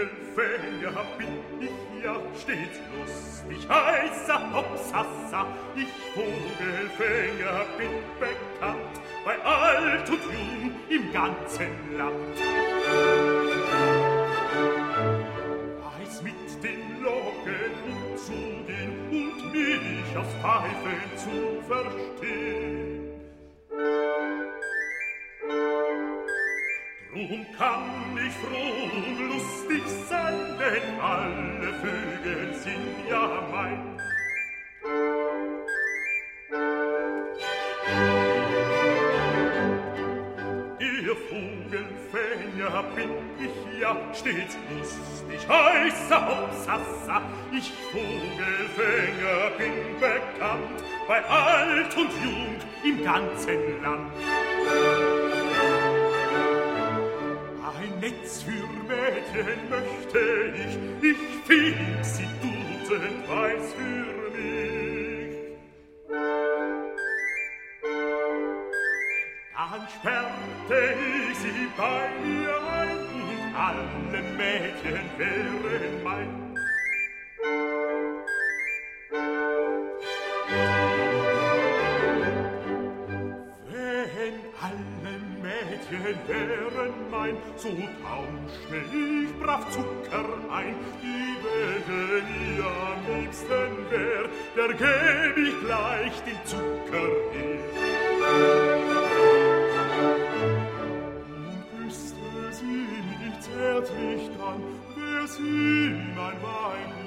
Vogelfänger bin ich ja stets lustig, heißer Hopsassa. Ich Vogelfänger bin bekannt, bei alt und jung im ganzen Land. Weiß mit den Locken umzugehen und mich aufs Pfeifen zu verstehen. Drum kann ich froh und lustig sein, denn alle Vögel sind ja mein. Ihr Vogelfänger bin ich ja stets lustig, heißer Hopsassa. Ich Vogelfänger bin bekannt, bei alt und jung im ganzen Land. Ein Netz für Mädchen möchte ich fing sie dutzend weiß für mich. Dann sperrte ich sie bei mir ein und alle Mädchen wären mein. Wenn alle Mädchen wären mein, so tauschte ich brav Zucker ein. Die welche mir am liebsten wär, der gäb ich gleich den Zucker her. Und küsste sie mich zärtlich dann, wär sie mein Wein